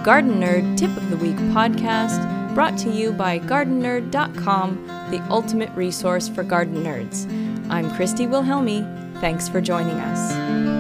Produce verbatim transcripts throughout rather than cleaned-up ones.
Garden Nerd Tip of the Week podcast, brought to you by garden nerd dot com, the ultimate resource for garden nerds. I'm Christy Wilhelmi. Thanks for joining us.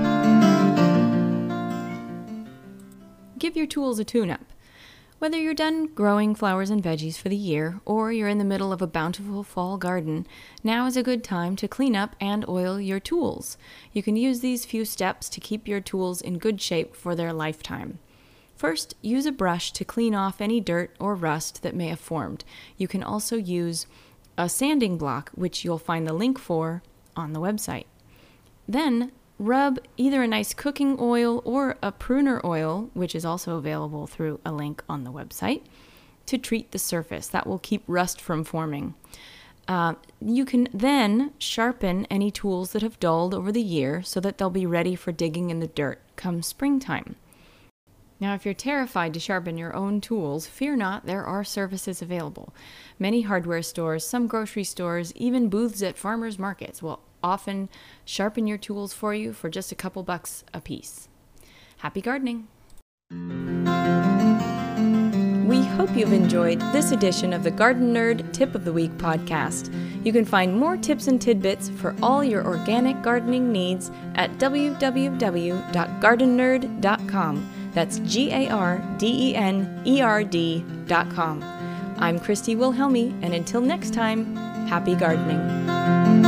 Give your tools a tune-up. Whether you're done growing flowers and veggies for the year, or you're in the middle of a bountiful fall garden, now is a good time to clean up and oil your tools. You can use these few steps to keep your tools in good shape for their lifetime. First, use a brush to clean off any dirt or rust that may have formed. You can also use a sanding block, which you'll find the link for on the website. Then, rub either a nice cooking oil or a pruner oil, which is also available through a link on the website, to treat the surface. That will keep rust from forming. Uh, you can then sharpen any tools that have dulled over the year so that they'll be ready for digging in the dirt come springtime. Now, if you're terrified to sharpen your own tools, fear not, there are services available. Many hardware stores, some grocery stores, even booths at farmers markets will often sharpen your tools for you for just a couple bucks a piece. Happy gardening! We hope you've enjoyed this edition of the Garden Nerd Tip of the Week podcast. You can find more tips and tidbits for all your organic gardening needs at w w w dot garden nerd dot com. That's G A R D E N E R D dot com. I'm Christy Wilhelmi, and until next time, happy gardening.